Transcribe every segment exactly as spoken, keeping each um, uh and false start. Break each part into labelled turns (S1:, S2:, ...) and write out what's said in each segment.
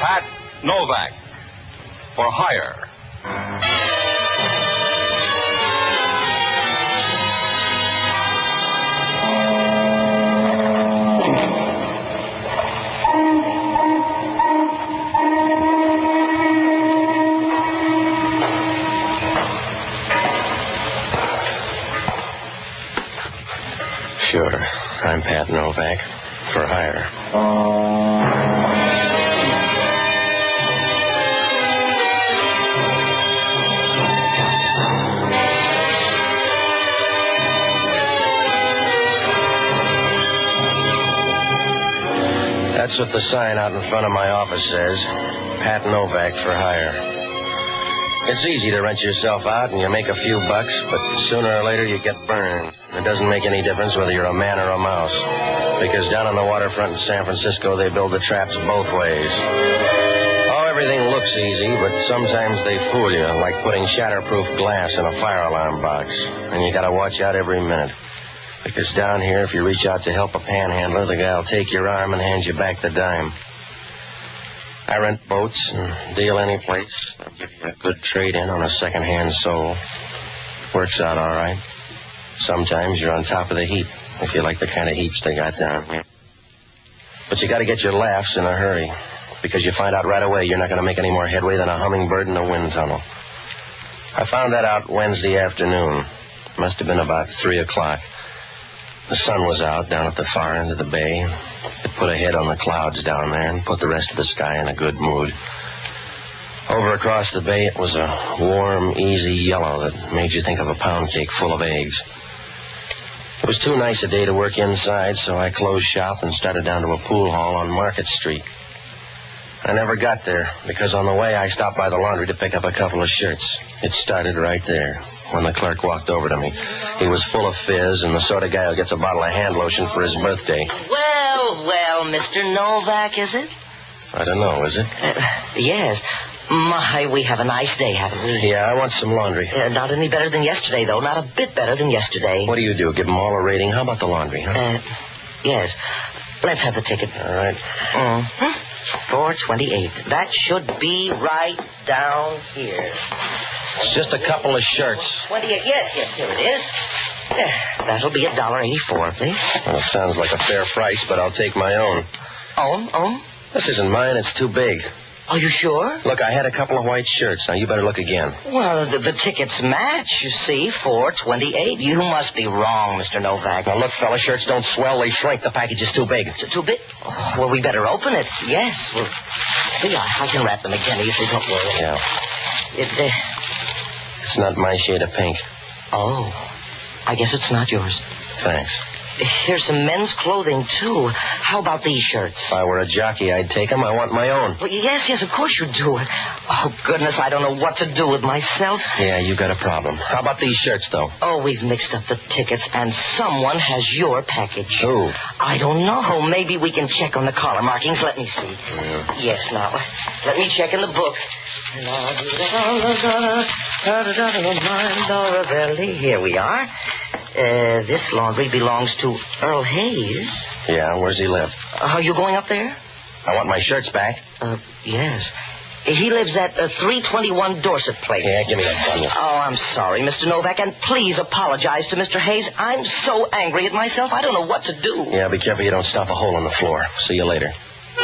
S1: Pat Novak. For hire.
S2: Sure. I'm Pat Novak. For hire. That's what the sign out in front of my office says. Pat Novak for hire. It's easy to rent yourself out and you make a few bucks, but sooner or later you get burned. It doesn't make any difference whether you're a man or a mouse. Because down on the waterfront in San Francisco, they build the traps both ways. Oh, everything looks easy, but sometimes they fool you, like putting shatterproof glass in a fire alarm box. And you gotta watch out every minute. Because down here, if you reach out to help a panhandler, the guy'll take your arm and hand you back the dime. I rent boats and deal any place. They'll give you a good trade-in on a second-hand soul. Works out all right. Sometimes you're on top of the heap, if you like the kind of heaps they got down here. But you got to get your laughs in a hurry, because you find out right away you're not going to make any more headway than a hummingbird in a wind tunnel. I found that out Wednesday afternoon. Must have been about three o'clock. The sun was out down at the far end of the bay. It put a head on the clouds down there and put the rest of the sky in a good mood. Over across the bay, it was a warm, easy yellow that made you think of a pound cake full of eggs. It was too nice a day to work inside, so I closed shop and started down to a pool hall on Market Street. I never got there, because on the way I stopped by the laundry to pick up a couple of shirts. It started right there, when the clerk walked over to me. He was full of fizz and the sort of guy who gets a bottle of hand lotion for his birthday.
S3: Well, well, Mister Novak, is it?
S2: I don't know, is it?
S3: Uh, yes. My, we have a nice day, haven't we?
S2: Yeah, I want some laundry.
S3: Uh, not any better than yesterday, though. Not a bit better than yesterday.
S2: What do you do? Give them all a rating? How about the laundry, huh?
S3: Uh, yes. Let's have the ticket.
S2: All right.
S3: Mm-hmm. four twenty-eight. That should be right down here.
S2: It's just a couple of shirts.
S3: twenty-eight. Yes, yes, here it is. Yeah, that'll be a dollar eighty-four, please.
S2: Well, it sounds like a fair price, but I'll take my own.
S3: Own? Own?
S2: This isn't mine. It's too big.
S3: Are you sure?
S2: Look, I had a couple of white shirts. Now, you better look again.
S3: Well, the, the tickets match, you see. four twenty-eight. You must be wrong, Mister Novak.
S2: Now, look, fella, shirts don't swell. They shrink. The package is too big.
S3: T- too big? Oh, well, we better open it. Yes. Well, see, I, I can wrap them again easily. Don't worry.
S2: Yeah.
S3: It, uh...
S2: It's not my shade of pink.
S3: Oh. I guess it's not yours.
S2: Thanks.
S3: Here's some men's clothing, too. How about these shirts?
S2: If I were a jockey, I'd take them. I want my own.
S3: Well, yes, yes, of course you do. Oh, goodness, I don't know what to do with myself.
S2: Yeah, you got a problem. How about these shirts, though?
S3: Oh, we've mixed up the tickets, and someone has your package.
S2: Who?
S3: I don't know. Maybe we can check on the collar markings. Let me see.
S2: Yeah.
S3: Yes, now, let me check in the book. Here we are. Uh, this laundry belongs to Earl Hayes.
S2: Yeah, where's he live?
S3: Uh, are you going up there?
S2: I want my shirts back.
S3: Uh, yes. He lives at uh, three twenty-one Dorset Place.
S2: Yeah, give me that bundle.
S3: Oh, I'm sorry, Mister Novak, and please apologize to Mister Hayes. I'm so angry at myself, I don't know what to do.
S2: Yeah, be careful you don't stop a hole in the floor. See you later.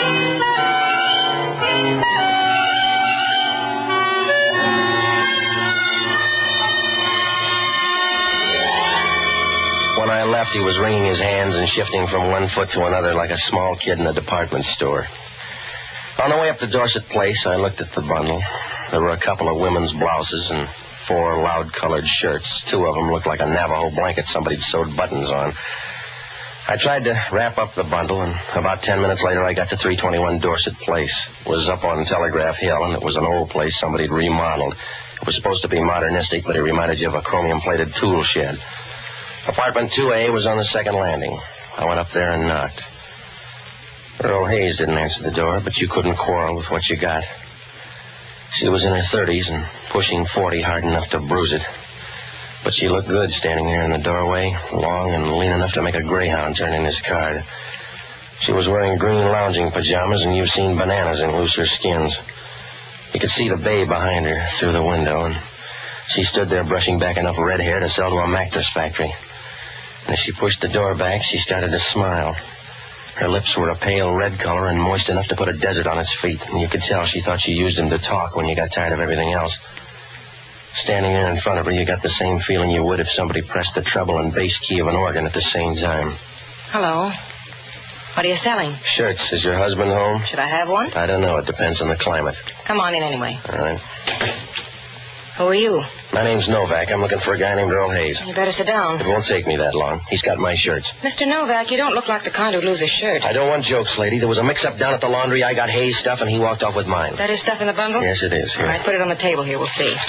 S2: When I left, he was wringing his hands and shifting from one foot to another like a small kid in a department store. On the way up to Dorset Place, I looked at the bundle. There were a couple of women's blouses and four loud-colored shirts. Two of them looked like a Navajo blanket somebody'd sewed buttons on. I tried to wrap up the bundle, and about ten minutes later, I got to three twenty-one Dorset Place. It was up on Telegraph Hill, and it was an old place somebody'd remodeled. It was supposed to be modernistic, but it reminded you of a chromium-plated tool shed. Apartment two A was on the second landing. I went up there and knocked. Earl Hayes didn't answer the door, but you couldn't quarrel with what you got. She was in her thirties and pushing forty hard enough to bruise it. But she looked good standing there in the doorway, long and lean enough to make a greyhound turn in his card. She was wearing green lounging pajamas, and you've seen bananas in looser skins. You could see the bay behind her through the window, and she stood there brushing back enough red hair to sell to a mattress factory. And as she pushed the door back, she started to smile. Her lips were a pale red color and moist enough to put a desert on its feet, and you could tell she thought she used them to talk when you got tired of everything else. Standing there in front of her, you got the same feeling you would if somebody pressed the treble and bass key of an organ at the same time.
S4: Hello. What are you selling?
S2: Shirts. Is your husband home?
S4: Should I have one?
S2: I don't know. It depends on the climate.
S4: Come on in anyway.
S2: All right.
S4: Who are you?
S2: My name's Novak. I'm looking for a guy named Earl Hayes.
S4: You better sit down.
S2: It won't take me that long. He's got my shirts.
S4: Mister Novak, you don't look like the kind who'd lose a shirt.
S2: I don't want jokes, lady. There was a mix-up down at the laundry. I got Hayes' stuff, and he walked off with mine.
S4: Is that his stuff in the bundle?
S2: Yes, it is. Here.
S4: All right, put it on the table here. We'll see.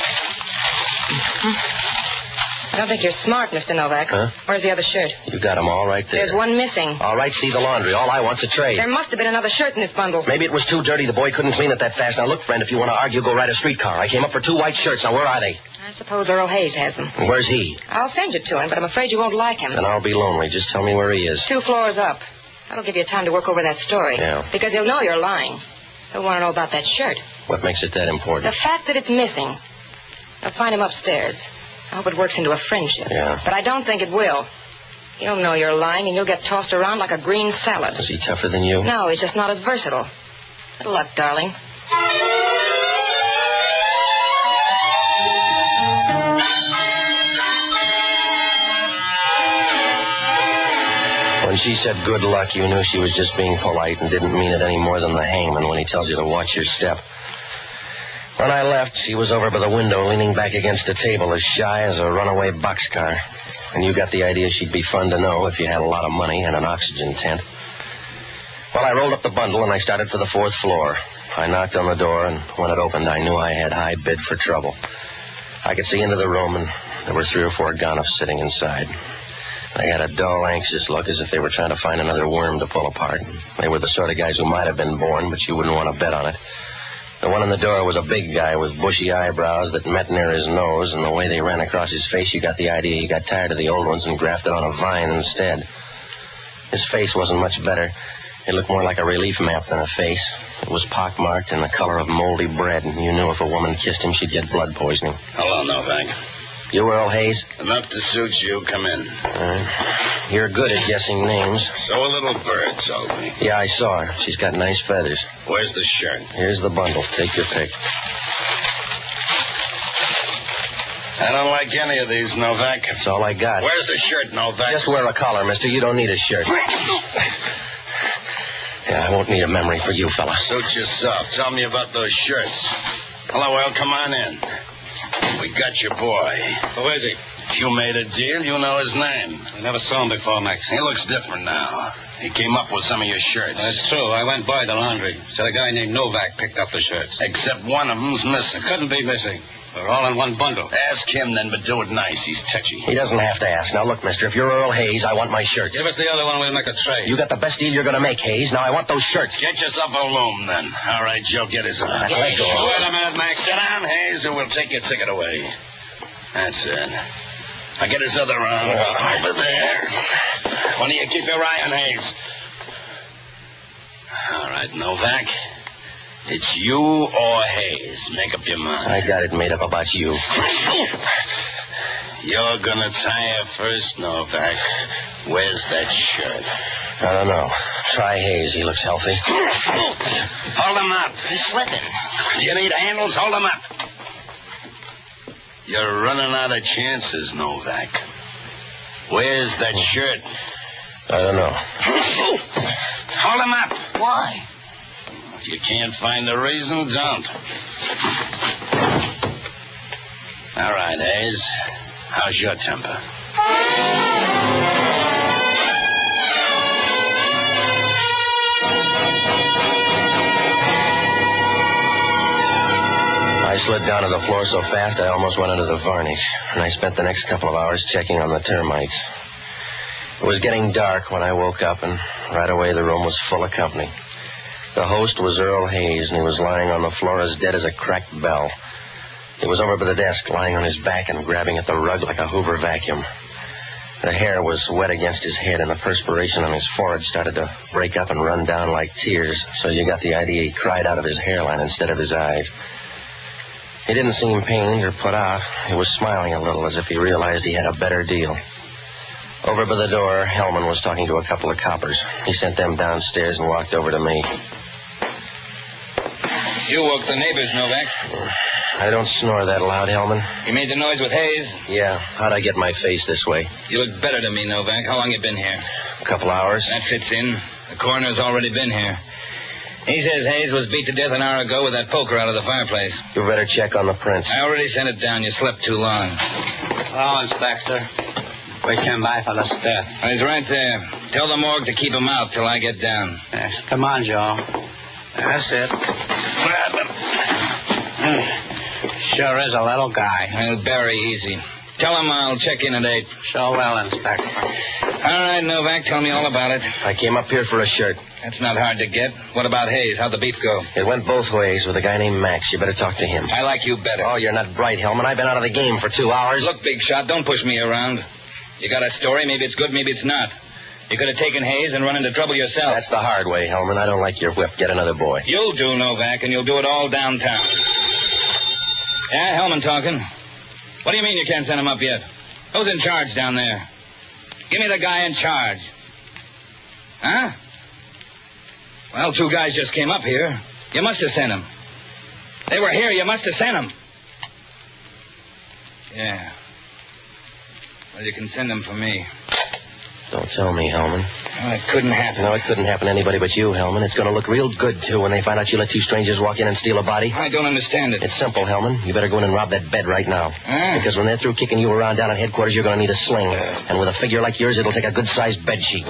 S4: I don't think you're smart, Mister Novak.
S2: Huh?
S4: Where's the other shirt?
S2: You got them all right there.
S4: There's one missing.
S2: All right, see the laundry. All I want's a trade.
S4: There must have been another shirt in this bundle.
S2: Maybe it was too dirty. The boy couldn't clean it that fast. Now, look, friend, if you want to argue, go ride a streetcar. I came up for two white shirts. Now, where are they?
S4: I suppose Earl Hayes has them.
S2: And where's he?
S4: I'll send you to him, but I'm afraid you won't like him.
S2: Then I'll be lonely. Just tell me where he is.
S4: Two floors up. That'll give you time to work over that story.
S2: Yeah.
S4: Because he'll know you're lying. He'll want to know about that shirt.
S2: What makes it that important?
S4: The fact that it's missing. I'll find him upstairs. I hope it works into a friendship.
S2: Yeah.
S4: But I don't think it will. He'll know you're lying, and you'll get tossed around like a green salad.
S2: Is he tougher than you?
S4: No, he's just not as versatile. Good luck, darling.
S2: When she said good luck, you knew she was just being polite and didn't mean it any more than the hangman when he tells you to watch your step. When I left, she was over by the window, leaning back against the table, as shy as a runaway boxcar. And you got the idea she'd be fun to know if you had a lot of money and an oxygen tent. Well, I rolled up the bundle, and I started for the fourth floor. I knocked on the door, and when it opened, I knew I had high bid for trouble. I could see into the room, and there were three or four Gonoffs sitting inside. They had a dull, anxious look, as if they were trying to find another worm to pull apart. They were the sort of guys who might have been born, but you wouldn't want to bet on it. The one in the door was a big guy with bushy eyebrows that met near his nose, and the way they ran across his face, you got the idea he got tired of the old ones and grafted on a vine instead. His face wasn't much better. It looked more like a relief map than a face. It was pockmarked and the color of moldy bread, and you knew if a woman kissed him, she'd get blood poisoning.
S5: Hello, Novak.
S2: You Earl Hayes?
S5: Enough to suit you. Come in.
S2: Uh, you're good at guessing names.
S5: So a little bird told me.
S2: Yeah, I saw her. She's got nice feathers.
S5: Where's the shirt?
S2: Here's the bundle. Take your pick.
S5: I don't like any of these, Novak.
S2: That's all I got.
S5: Where's the shirt, Novak?
S2: Just wear a collar, mister. You don't need a shirt. Yeah, I won't need a memory for you, fella.
S5: Suit yourself. Tell me about those shirts. Hello, Earl. Come on in. We got your boy.
S6: Who is he?
S5: If you made a deal, you know his name.
S6: I never saw him before, Max.
S5: He looks different now. He came up with some of your shirts.
S6: That's true. I went by the laundry. Said a guy named Novak picked up the shirts.
S5: Except one of them's missing.
S6: Couldn't be missing. They're all in one bundle.
S5: Ask him then, but do it nice. He's touchy.
S2: He doesn't have to ask. Now, look, mister, if you're Earl Hayes, I want my shirts.
S6: Give us the other one, we'll make a trade.
S2: You got the best deal you're going to make, Hayes. Now, I want those shirts.
S5: Get yourself a loom, then. All right, Joe, get his on.
S2: Let go.
S5: Wait a minute, Max. Sit down, Hayes, or we'll take your ticket away. That's it. Now get his other arm over there. Why don't you keep your eye on Hayes? All right, Novak. It's you or Hayes. Make up your mind.
S2: I got it made up about you.
S5: You're gonna tire first, Novak. Where's that shirt?
S2: I don't know. Try Hayes. He looks healthy.
S5: Hold him up.
S3: He's slipping.
S5: You need handles? Hold him up. You're running out of chances, Novak. Where's that shirt?
S2: I don't know.
S5: Hold him up. Why? If you can't find the reason, don't. All right, Hayes. How's your temper?
S2: I slid down to the floor so fast I almost went under the varnish, and I spent the next couple of hours checking on the termites. It was getting dark when I woke up, and right away the room was full of company. The host was Earl Hayes, and he was lying on the floor as dead as a cracked bell. He was over by the desk, lying on his back and grabbing at the rug like a Hoover vacuum. The hair was wet against his head, and the perspiration on his forehead started to break up and run down like tears, so you got the idea he cried out of his hairline instead of his eyes. He didn't seem pained or put out. He was smiling a little, as if he realized he had a better deal. Over by the door, Hellman was talking to a couple of coppers. He sent them downstairs and walked over to me.
S7: You woke the neighbors, Novak.
S2: I don't snore that loud, Hellman.
S7: You made the noise with Hayes?
S2: Yeah. How'd I get my face this way?
S7: You look better to me, Novak. How long you been here?
S2: A couple hours.
S7: That fits in. The coroner's already been here. He says Hayes was beat to death an hour ago with that poker out of the fireplace.
S2: You better check on the prints.
S7: I already sent it down. You slept too long.
S6: Hello, Inspector. We came by for the death.
S7: He's right there. Tell the morgue to keep him out till I get down.
S6: Yes. Come on, Joe. That's it.
S7: Grab him.
S6: Sure is a little guy.
S7: He'll bury easy. Tell him I'll check in at eight.
S6: So well, Inspector.
S7: All right, Novak, tell me all about it.
S2: I came up here for a shirt.
S7: That's not hard to get. What about Hayes? How'd the beef go?
S2: It went both ways with a guy named Max. You better talk to him.
S7: I like you better.
S2: Oh, you're not bright, Hellman. I've been out of the game for two hours.
S7: Look, big shot, don't push me around. You got a story. Maybe it's good, maybe it's not. You could have taken Hayes and run into trouble yourself.
S2: That's the hard way, Hellman. I don't like your whip. Get another boy.
S7: You'll do, Novak, and you'll do it all downtown. Yeah, Hellman talking. What do you mean you can't send him up yet? Who's in charge down there? Give me the guy in charge. Huh? Well, two guys just came up here. You must have sent them. They were here. You must have sent them. Yeah. Well, you can send them for me.
S2: Don't tell me, Hellman.
S7: Well, it couldn't happen.
S2: No, it couldn't happen to anybody but you, Hellman. It's going to look real good, too, when they find out you let two strangers walk in and steal a body.
S7: I don't understand it.
S2: It's simple, Hellman. You better go in and rob that bed right now.
S7: Ah.
S2: Because when they're through kicking you around down at headquarters, you're going to need a sling. And with a figure like yours, it'll take a good-sized bed sheet.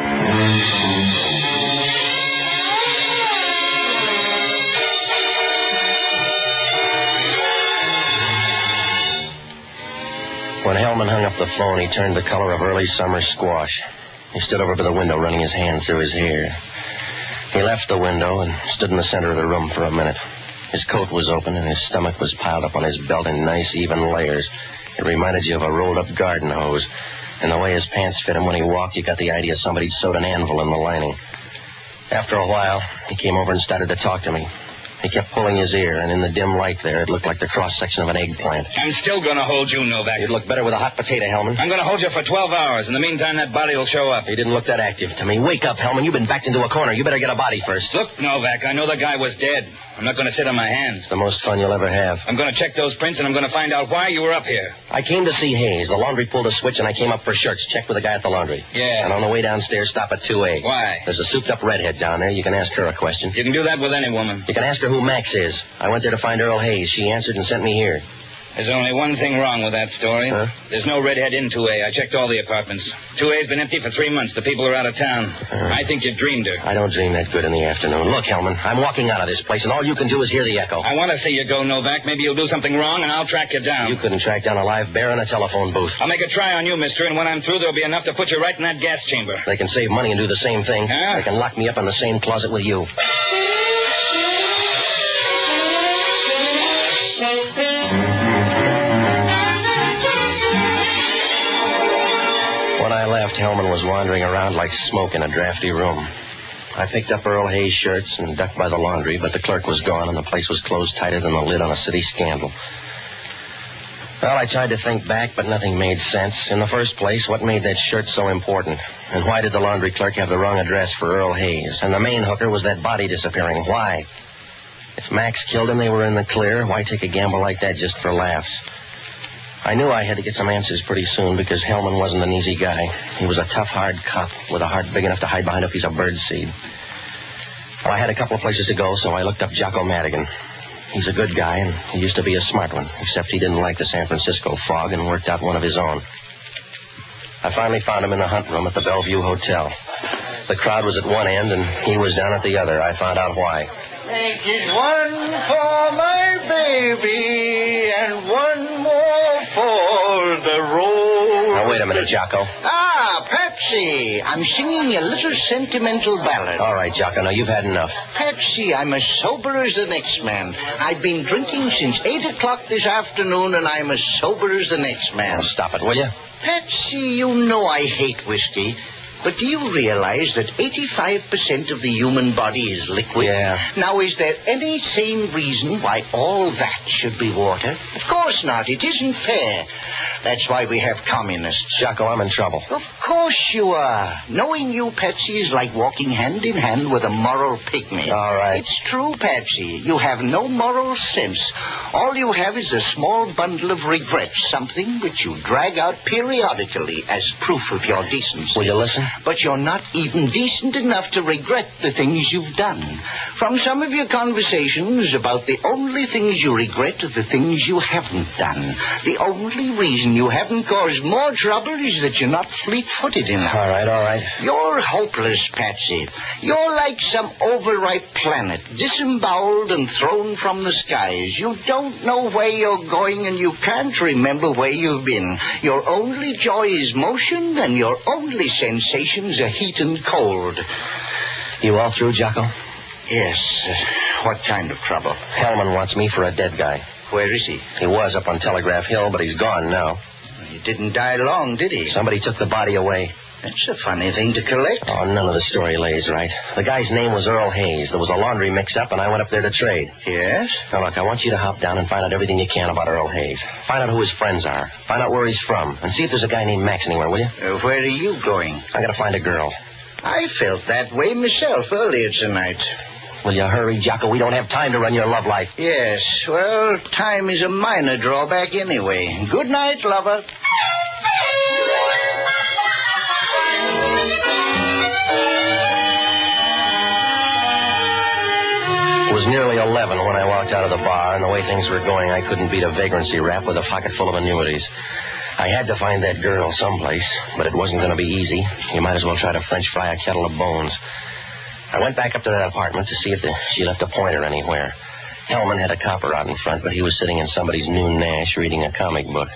S2: When Hellman hung up the phone, he turned the color of early summer squash. He stood over by the window, running his hand through his hair. He left the window and stood in the center of the room for a minute. His coat was open, and his stomach was piled up on his belt in nice, even layers. It reminded you of a rolled-up garden hose. And the way his pants fit him when he walked, you got the idea somebody'd sewed an anvil in the lining. After a while, he came over and started to talk to me. He kept pulling his ear, and in the dim light there, it looked like the cross-section of an eggplant.
S7: I'm still going to hold you, Novak.
S2: You'd look better with a hot potato, Hellman.
S7: I'm going to hold you for twelve hours. In the meantime, that body will show up.
S2: He didn't look that active to me. Wake up, Hellman. You've been backed into a corner. You better get a body first.
S7: Look, Novak, I know the guy was dead. I'm not going to sit on my hands.
S2: It's the most fun you'll ever have.
S7: I'm going to check those prints, and I'm going to find out why you were up here.
S2: I came to see Hayes. The laundry pulled a switch, and I came up for shirts. Checked with the guy at the laundry.
S7: Yeah.
S2: And on the way downstairs, stop at two A.
S7: Why?
S2: There's a souped-up redhead down there. You can ask her a question.
S7: You can do that with any woman.
S2: You can ask her who Max is. I went there to find Earl Hayes. She answered and sent me here.
S7: There's only one thing wrong with that story.
S2: Huh?
S7: There's no redhead in two A. I checked all the apartments. two A's been empty for three months. The people are out of town.
S2: Uh,
S7: I think you dreamed her.
S2: I don't dream that good in the afternoon. Look, Hellman, I'm walking out of this place, and all you can do is hear the echo.
S7: I want to see you go, Novak. Maybe you'll do something wrong, and I'll track you down.
S2: You couldn't track down a live bear in a telephone booth.
S7: I'll make a try on you, mister, and when I'm through, there'll be enough to put you right in that gas chamber.
S2: They can save money and do the same thing.
S7: Huh?
S2: They can lock me up in the same closet with you. When I left, Hellman was wandering around like smoke in a drafty room. I picked up Earl Hayes' shirts and ducked by the laundry, but the clerk was gone and the place was closed tighter than the lid on a city scandal. Well, I tried to think back, but nothing made sense. In the first place, what made that shirt so important? And why did the laundry clerk have the wrong address for Earl Hayes? And the main hooker was that body disappearing. Why? If Max killed him, they were in the clear. Why take a gamble like that just for laughs? I knew I had to get some answers pretty soon because Hellman wasn't an easy guy. He was a tough, hard cop with a heart big enough to hide behind a piece of birdseed. Well, I had a couple of places to go, so I looked up Jocko Madigan. He's a good guy, and he used to be a smart one, except he didn't like the San Francisco fog and worked out one of his own. I finally found him in the hunt room at the Bellevue Hotel. The crowd was at one end, and he was down at the other. I found out why.
S8: Make it one for my baby and one more for the road.
S2: Now, wait a minute, Jocko.
S8: Ah, Pepsi. I'm singing a little sentimental ballad.
S2: All right, Jocko, now you've had enough.
S8: Pepsi, I'm as sober as the next man. I've been drinking since eight o'clock this afternoon, and I'm as sober as the next man.
S2: Now, stop it, will you?
S8: Patsy, you know I hate whiskey. But do you realize that eighty-five percent of the human body is liquid?
S2: Yeah.
S8: Now, is there any sane reason why all that should be water? Of course not. It isn't fair. That's why we have communists.
S2: Jocko, I'm in trouble.
S8: Of course you are. Knowing you, Patsy, is like walking hand in hand with a moral pygmy.
S2: All right.
S8: It's true, Patsy. You have no moral sense. All you have is a small bundle of regrets, something which you drag out periodically as proof of your decency.
S2: Will you listen?
S8: But you're not even decent enough to regret the things you've done. From some of your conversations about the only things you regret are the things you haven't done. The only reason you haven't caused more trouble is that you're not fleet-footed enough.
S2: All right, all right.
S8: You're hopeless, Patsy. You're like some overripe planet, disemboweled and thrown from the skies. You don't know where you're going, and you can't remember where you've been. Your only joy is motion, and your only sensations are heat and cold.
S2: You all through, Jocko?
S8: Yes. Uh, what kind of trouble?
S2: Hellman wants me for a dead guy.
S8: Where is he?
S2: He was up on Telegraph Hill, but he's gone now.
S8: He didn't die long, did he?
S2: Somebody took the body away.
S8: That's a funny thing to collect.
S2: Oh, none of the story lays right. The guy's name was Earl Hayes. There was a laundry mix-up, and I went up there to trade.
S8: Yes?
S2: Now, look, I want you to hop down and find out everything you can about Earl Hayes. Find out who his friends are. Find out where he's from. And see if there's a guy named Max anywhere, will you?
S8: Uh, where are you going?
S2: I gotta find a girl.
S8: I felt that way myself earlier tonight.
S2: Will you hurry, Jocko? We don't have time to run your love life.
S8: Yes, well, time is a minor drawback anyway. Good night, lover.
S2: It was nearly eleven when I walked out of the bar, and the way things were going, I couldn't beat a vagrancy rap with a pocket full of annuities. I had to find that girl someplace, but it wasn't going to be easy. You might as well try to French fry a kettle of bones. I went back up to that apartment to see if the, she left a pointer anywhere. Hellman had a copper out in front, but he was sitting in somebody's new Nash reading a comic book.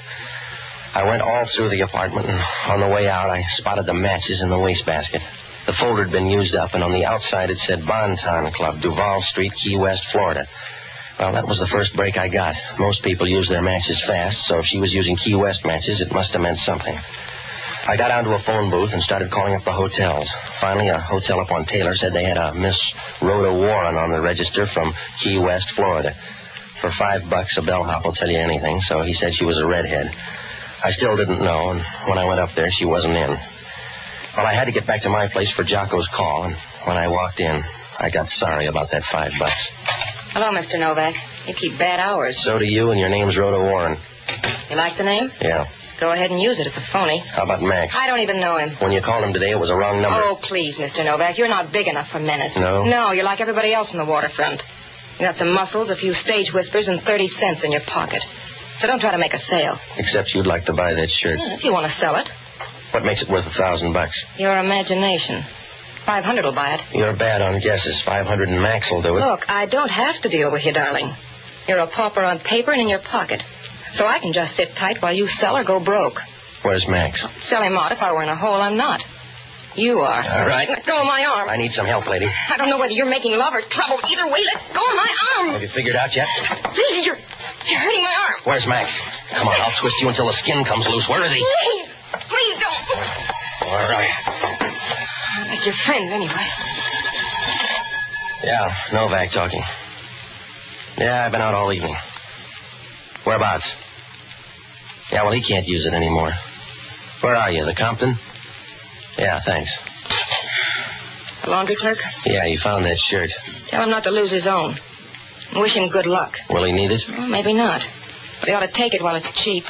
S2: I went all through the apartment, and on the way out, I spotted the matches in the wastebasket. The folder had been used up, and on the outside it said Bonton Club, Duval Street, Key West, Florida. Well, that was the first break I got. Most people use their matches fast, so if she was using Key West matches, it must have meant something. I got onto a phone booth and started calling up the hotels. Finally, a hotel up on Taylor said they had a Miss Rhoda Warren on the register from Key West, Florida. For five bucks, a bellhop will tell you anything, so he said she was a redhead. I still didn't know, and when I went up there, she wasn't in. Well, I had to get back to my place for Jocko's call, and when I walked in, I got sorry about that five bucks.
S4: Hello, Mister Novak. You keep bad hours.
S2: So do you, and your name's Rhoda Warren.
S4: You like the name?
S2: Yeah.
S4: Go ahead and use it. It's a phony.
S2: How about Max?
S4: I don't even know him.
S2: When you called him today, it was a wrong number.
S4: Oh, please, Mister Novak. You're not big enough for menace.
S2: No?
S4: No, you're like everybody else on the waterfront. You got some muscles, a few stage whispers, and thirty cents in your pocket. So don't try to make a sale.
S2: Except you'd like to buy that shirt.
S4: Yeah, if you want to sell it.
S2: What makes it worth a thousand bucks?
S4: Your imagination. Five hundred will buy it.
S2: You're bad on guesses. Five hundred and Max will do it.
S4: Look, I don't have to deal with you, darling. You're a pauper on paper and in your pocket. So I can just sit tight while you sell or go broke.
S2: Where's Max?
S4: Sell him out. If I were in a hole, I'm not. You are.
S2: All right.
S4: Let go of my arm.
S2: I need some help, lady.
S4: I don't know whether you're making love or trouble. Either way, let go of my arm.
S2: Have you figured out yet?
S4: Please, you're, you're hurting my arm.
S2: Where's Max? Come on, I'll twist you until the skin comes loose. Where is he?
S4: Please. Please don't.
S2: All right.
S4: Like your friends, anyway.
S2: Yeah, Novak talking. Yeah, I've been out all evening. Whereabouts? Yeah, well, he can't use it anymore. Where are you, the Compton? Yeah, thanks.
S4: The laundry clerk?
S2: Yeah, he found that shirt.
S4: Tell him not to lose his own. And wish him good luck.
S2: Will he need it?
S4: Well, maybe not. But he ought to take it while it's cheap.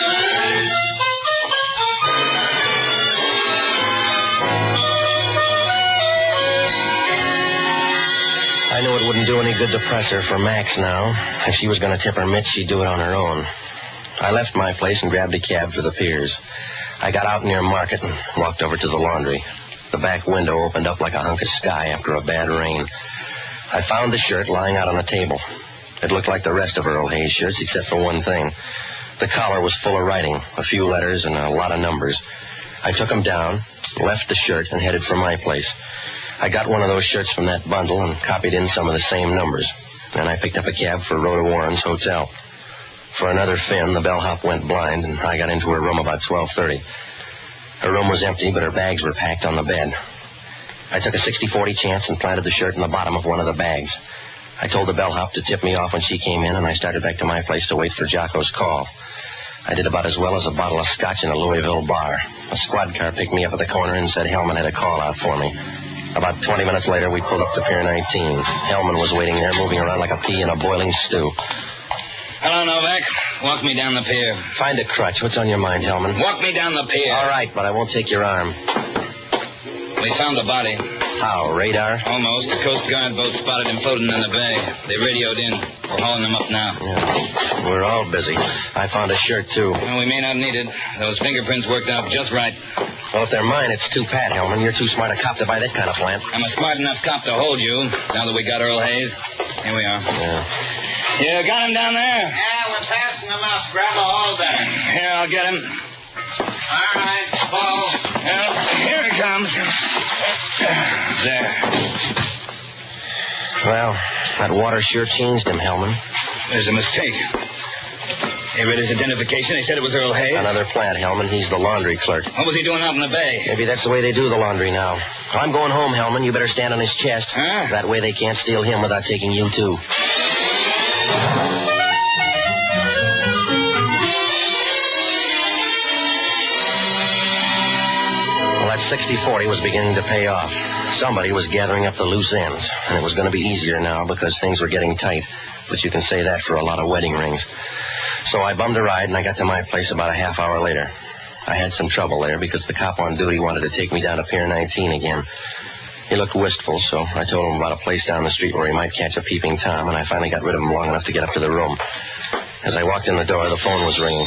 S2: I knew it wouldn't do any good to press her for Max now. If she was going to tip her mitts, she'd do it on her own. I left my place and grabbed a cab for the piers. I got out near Market and walked over to the laundry. The back window opened up like a hunk of sky after a bad rain. I found the shirt lying out on the table. It looked like the rest of Earl Hayes' shirts, except for one thing. The collar was full of writing, a few letters and a lot of numbers. I took them down, left the shirt, and headed for my place. I got one of those shirts from that bundle and copied in some of the same numbers. Then I picked up a cab for Rhoda Warren's hotel. For another fin, the bellhop went blind, and I got into her room about twelve thirty. Her room was empty, but her bags were packed on the bed. I took a sixty forty chance and planted the shirt in the bottom of one of the bags. I told the bellhop to tip me off when she came in, and I started back to my place to wait for Jocko's call. I did about as well as a bottle of scotch in a Louisville bar. A squad car picked me up at the corner and said Hellman had a call out for me. About twenty minutes later, we pulled up to Pier nineteen. Hellman was waiting there, moving around like a pea in a boiling stew.
S7: Hello, Novak. Walk me down the pier.
S2: Find a crutch. What's on your mind, Hellman?
S7: Walk me down the pier.
S2: All right, but I won't take your arm.
S7: We found the body.
S2: How, radar?
S7: Almost. The Coast Guard boat spotted him floating in the bay. They radioed in. We're hauling him up now.
S2: Yeah. We're all busy. I found a shirt, too.
S7: Well, we may not need it. Those fingerprints worked out just right.
S2: Well, if they're mine, it's too pat, Hellman. You're too smart a cop to buy that kind of plant.
S7: I'm a smart enough cop to hold you, now that we got Earl Hayes. Here we are.
S2: Yeah.
S7: You got him down there?
S8: Yeah, we're passing him up. Grab a hold there.
S7: Here, I'll get him.
S8: All right, Paul.
S7: Well, here he comes. There.
S2: Well, that water sure changed him, Hellman.
S7: There's a mistake. They read his identification. They said it was Earl Hayes.
S2: Another plant, Hellman. He's the laundry clerk.
S7: What was he doing out in the bay?
S2: Maybe that's the way they do the laundry now. I'm going home, Hellman. You better stand on his chest.
S7: Huh?
S2: That way they can't steal him without taking you, too. Well, that sixty forty was beginning to pay off. Somebody was gathering up the loose ends, and it was going to be easier now because things were getting tight. But you can say that for a lot of wedding rings. So I bummed a ride, and I got to my place about a half hour later. I had some trouble there because the cop on duty wanted to take me down to Pier nineteen again. He looked wistful, so I told him about a place down the street where he might catch a peeping Tom, and I finally got rid of him long enough to get up to the room. As I walked in the door, the phone was ringing.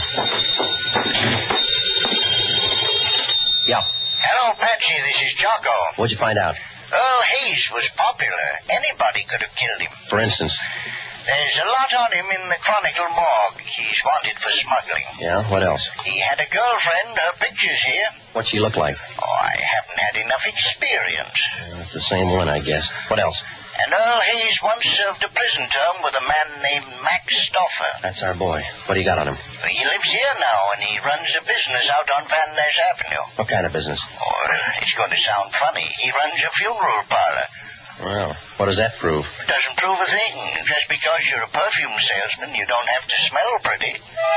S2: Yeah.
S8: Hello, Patsy. This is Jocko.
S2: What'd you find out?
S8: Earl Hayes was popular. Anybody could have killed him.
S2: For instance?
S8: There's a lot on him in the Chronicle morgue. He's wanted for smuggling.
S2: Yeah? What else?
S8: He had a girlfriend. Her picture's here.
S2: What'd she look like?
S8: Oh, I haven't had enough experience.
S2: Uh, it's the same one, I guess. What else?
S8: And Earl Hayes once served a prison term with a man named Max Stoffer.
S2: That's our boy. What do you got on him?
S8: He lives here now, and he runs a business out on Van Ness Avenue.
S2: What kind of business?
S8: Oh, it's going to sound funny. He runs a funeral parlor.
S2: Well, what does that prove?
S8: It doesn't prove a thing. Just because you're a perfume salesman, you don't have to smell pretty.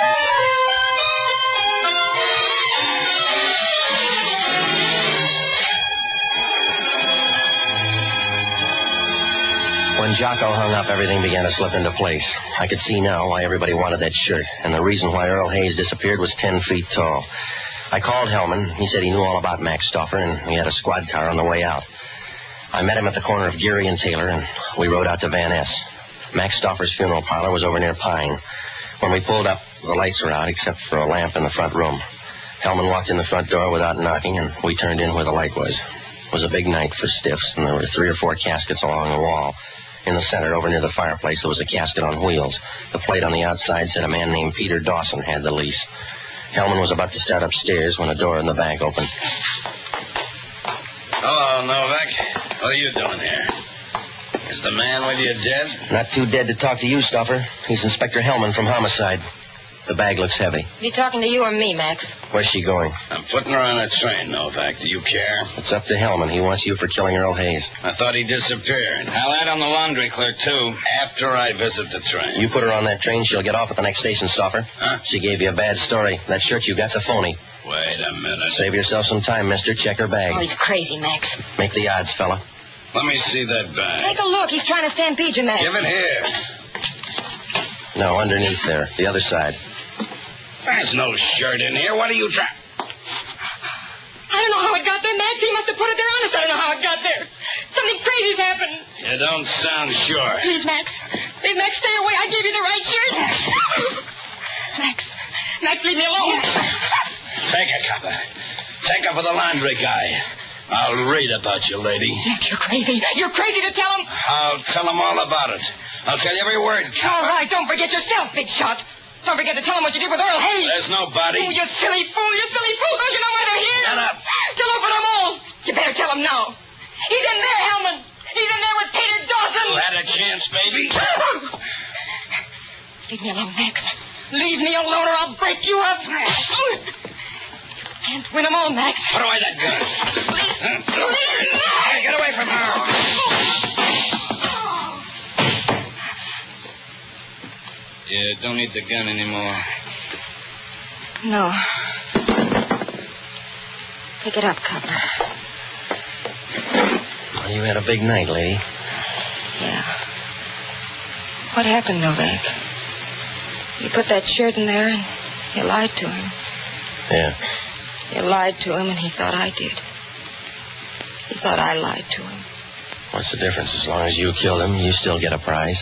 S2: When Jocko hung up, everything began to slip into place. I could see now why everybody wanted that shirt, and the reason why Earl Hayes disappeared was ten feet tall. I called Hellman. He said he knew all about Max Stoffer, and we had a squad car on the way out. I met him at the corner of Geary and Taylor, and we rode out to Van Ness. Max Stoffer's funeral parlor was over near Pine. When we pulled up, the lights were out except for a lamp in the front room. Hellman walked in the front door without knocking, and we turned in where the light was. It was a big night for stiffs, and there were three or four caskets along the wall. In the center, over near the fireplace, there was a casket on wheels. The plate on the outside said a man named Peter Dawson had the lease. Hellman was about to start upstairs when a door in the back opened.
S5: Hello, Novak. What are you doing here? Is the man with you dead?
S2: Not too dead to talk to you, Stoffer. He's Inspector Hellman from Homicide. The bag looks heavy.
S4: Is he talking to you or me, Max?
S2: Where's she going?
S5: I'm putting her on a train, Novak. Do you care?
S2: It's up to Hellman. He wants you for killing Earl Hayes.
S5: I thought he disappeared.
S7: I'll add on the laundry clerk, too.
S5: After I visit the train.
S2: You put her on that train, she'll get off at the next station, Stoffer.
S5: Huh?
S2: She gave you a bad story. That shirt you got's a phony.
S5: Wait a minute.
S2: Save yourself some time, mister. Check her bag.
S4: Oh, he's crazy, Max.
S2: Make the odds, fella.
S5: Let me see that bag.
S4: Take a look. He's trying to stampede you, Max.
S5: Give it here.
S2: No, underneath there. The other side.
S5: There's no shirt in here. What are you trying...
S4: I don't know how it got there, Max. He must have put it there honest. I don't know how it got there. Something crazy's happened.
S5: You don't sound sure.
S4: Please, Max. Please, Max, stay away. I gave you the right shirt. Max. Max, leave me alone.
S5: Take her, copper. Take her for the laundry guy. I'll read about you, lady.
S4: Max, you're crazy. You're crazy to tell him.
S5: I'll tell him all about it. I'll tell you every word, copper.
S4: All right, don't forget yourself, big shot. Don't forget to tell him what you did with Earl Hayes.
S5: There's no body.
S4: Oh, you silly fool. You silly fool. Don't you know why they're here?
S5: Shut up.
S4: Tell him for them all. You better tell him now. He's in there, Hellman. He's in there with Tater Dawson.
S5: You had a chance, baby.
S4: Leave me alone, Max. Leave me alone or I'll break you up. You can't win them all, Max.
S5: Put away that gun. Hey, get away from her.
S7: You don't need the gun anymore.
S4: No. Pick it up, Cutler.
S2: Well, you had a big night, lady.
S4: Yeah. What happened, Novak? You put that shirt in there and you lied to him.
S2: Yeah.
S4: You lied to him and he thought I did. He thought I lied to him.
S2: What's the difference? As long as you killed him, you still get a prize.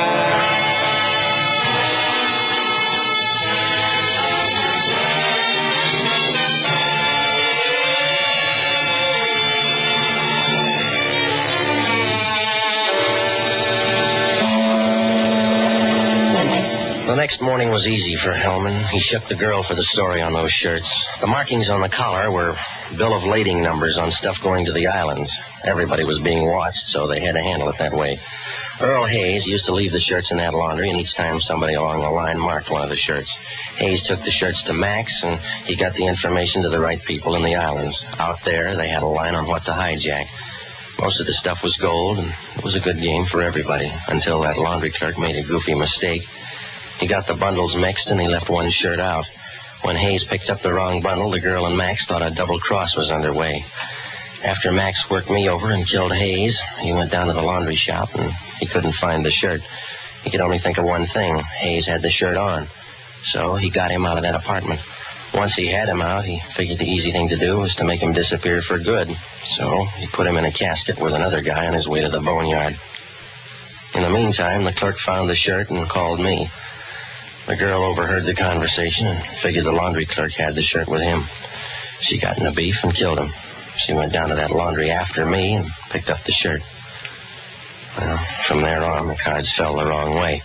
S2: The next morning was easy for Hellman. He shook the girl for the story on those shirts. The markings on the collar were bill of lading numbers on stuff going to the islands. Everybody was being watched, so they had to handle it that way. Earl Hayes used to leave the shirts in that laundry, and each time somebody along the line marked one of the shirts. Hayes took the shirts to Max, and he got the information to the right people in the islands. Out there, they had a line on what to hijack. Most of the stuff was gold, and it was a good game for everybody, until that laundry clerk made a goofy mistake. He got the bundles mixed, and he left one shirt out. When Hayes picked up the wrong bundle, the girl and Max thought a double cross was underway. After Max worked me over and killed Hayes, he went down to the laundry shop, and he couldn't find the shirt. He could only think of one thing. Hayes had the shirt on. So he got him out of that apartment. Once he had him out, he figured the easy thing to do was to make him disappear for good. So he put him in a casket with another guy on his way to the boneyard. In the meantime, the clerk found the shirt and called me. The girl overheard the conversation and figured the laundry clerk had the shirt with him. She got in a beef and killed him. She went down to that laundry after me and picked up the shirt. Well, from there on, the cards fell the wrong way.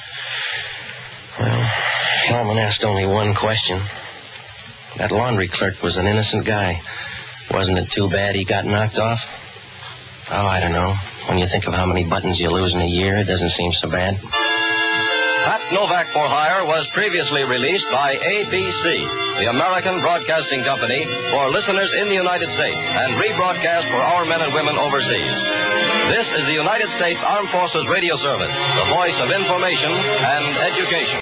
S2: Well, Hellman asked only one question. That laundry clerk was an innocent guy. Wasn't it too bad he got knocked off? Oh, I don't know. When you think of how many buttons you lose in a year, it doesn't seem so bad.
S1: Pat Novak for Hire was previously released by A B C, the American Broadcasting Company, for listeners in the United States and rebroadcast for our men and women overseas. This is the United States Armed Forces Radio Service, the voice of information and education.